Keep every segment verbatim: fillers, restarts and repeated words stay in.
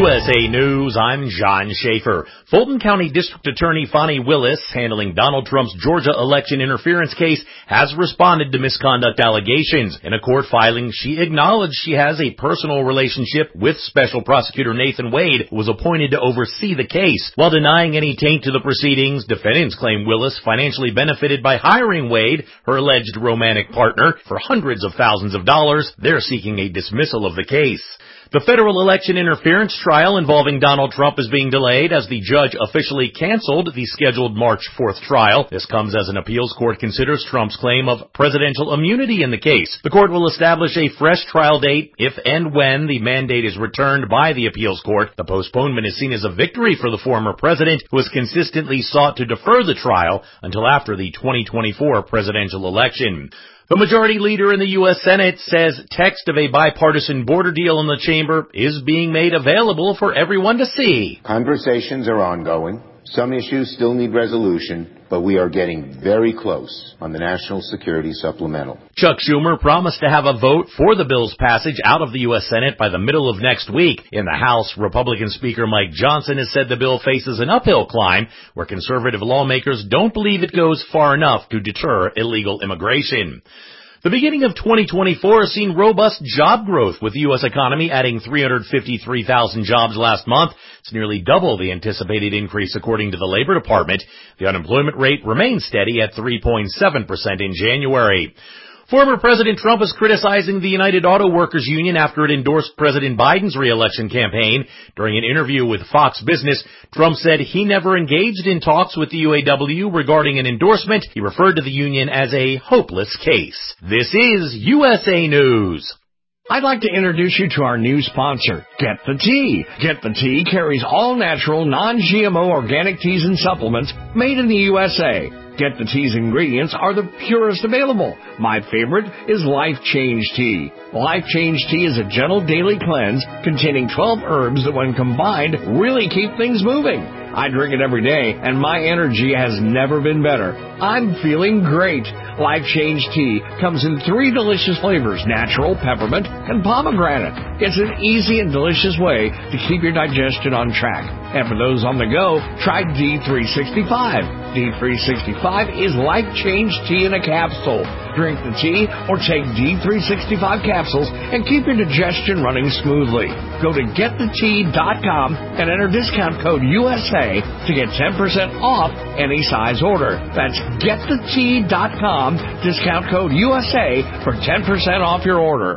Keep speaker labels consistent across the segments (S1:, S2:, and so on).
S1: U S A News, I'm John Schaefer. Fulton County District Attorney Fani Willis, handling Donald Trump's Georgia election interference case, has responded to misconduct allegations. In a court filing, she acknowledged she has a personal relationship with Special Prosecutor Nathan Wade, who was appointed to oversee the case. While denying any taint to the proceedings, defendants claim Willis financially benefited by hiring Wade, her alleged romantic partner, for hundreds of thousands of dollars. They're seeking a dismissal of the case. The federal election interference trial involving Donald Trump is being delayed as the judge officially canceled the scheduled March fourth trial. This comes as an appeals court considers Trump's claim of presidential immunity in the case. The court will establish a fresh trial date if and when the mandate is returned by the appeals court. The postponement is seen as a victory for the former president, who has consistently sought to defer the trial until after the twenty twenty-four presidential election. The majority leader in the U S Senate says text of a bipartisan border deal in the chamber is being made available for everyone to see.
S2: Conversations are ongoing. Some issues still need resolution, but we are getting very close on the National Security Supplemental.
S1: Chuck Schumer promised to have a vote for the bill's passage out of the U S Senate by the middle of next week. In the House, Republican Speaker Mike Johnson has said the bill faces an uphill climb, where conservative lawmakers don't believe it goes far enough to deter illegal immigration. The beginning of twenty twenty-four has seen robust job growth, with the U S economy adding three hundred fifty-three thousand jobs last month. It's nearly double the anticipated increase according to the Labor Department. The unemployment rate remains steady at three point seven percent in January. Former President Trump is criticizing the United Auto Workers Union after it endorsed President Biden's re-election campaign. During an interview with Fox Business, Trump said he never engaged in talks with the U A W regarding an endorsement. He referred to the union as a hopeless case. This is U S A News.
S3: I'd like to introduce you to our new sponsor, Get the Tea. Get the Tea carries all natural, non-G M O organic teas and supplements made in the U S A. Get the Tea's ingredients are the purest available. My favorite is Life Change Tea. Life Change Tea is a gentle daily cleanse containing twelve herbs that, when combined, really keep things moving. I drink it every day, and my energy has never been better. I'm feeling great. Life Change Tea comes in three delicious flavors: natural, peppermint, and pomegranate. It's an easy and delicious way to keep your digestion on track. And for those on the go, try D three sixty-five. D three sixty-five is Life Change Tea in a capsule. Drink the tea or take D three sixty-five capsules and keep your digestion running smoothly. Go to get the tea dot com and enter discount code U S A to get ten percent off any size order. That's get the tea dot com, discount code U S A for ten percent off your order.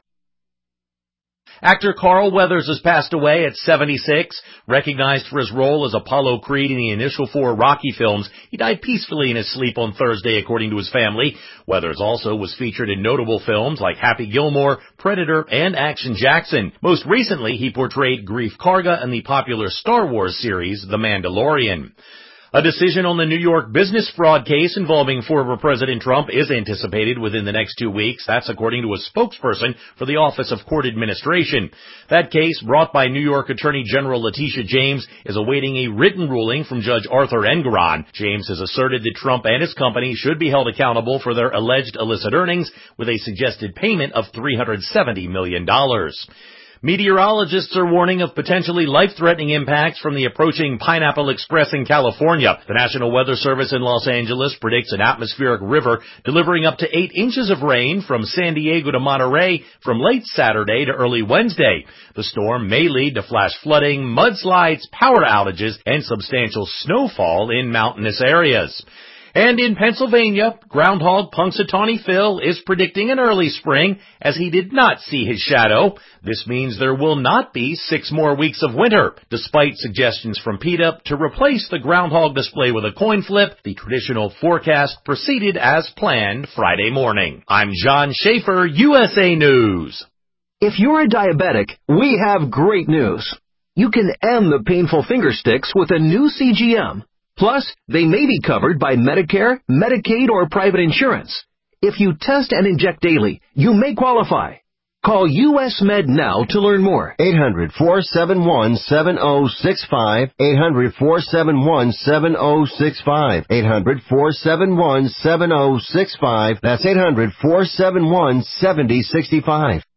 S1: Actor Carl Weathers has passed away at seventy-six. Recognized for his role as Apollo Creed in the initial four Rocky films, he died peacefully in his sleep on Thursday, according to his family. Weathers also was featured in notable films like Happy Gilmore, Predator, and Action Jackson. Most recently, he portrayed Greef Karga in the popular Star Wars series, The Mandalorian. A decision on the New York business fraud case involving former President Trump is anticipated within the next two weeks. That's according to a spokesperson for the Office of Court Administration. That case, brought by New York Attorney General Letitia James, is awaiting a written ruling from Judge Arthur Engoron. James has asserted that Trump and his company should be held accountable for their alleged illicit earnings, with a suggested payment of three hundred seventy million dollars. Meteorologists are warning of potentially life-threatening impacts from the approaching Pineapple Express in California. The National Weather Service in Los Angeles predicts an atmospheric river delivering up to eight inches of rain from San Diego to Monterey from late Saturday to early Wednesday. The storm may lead to flash flooding, mudslides, power outages, and substantial snowfall in mountainous areas. And in Pennsylvania, groundhog Punxsutawney Phil is predicting an early spring, as he did not see his shadow. This means there will not be six more weeks of winter. Despite suggestions from PETA to replace the groundhog display with a coin flip, the traditional forecast proceeded as planned Friday morning. I'm John Schaefer, U S A News.
S4: If you're a diabetic, we have great news. You can end the painful finger sticks with a new C G M. Plus, they may be covered by Medicare, Medicaid, or private insurance. If you test and inject daily, you may qualify. Call U S Med now to learn more.
S5: eight hundred, four seven one, seven oh six five. eight hundred, four seven one, seven oh six five. eight hundred, four seven one, seven oh six five. That's eight hundred, four seven one, seven oh six five.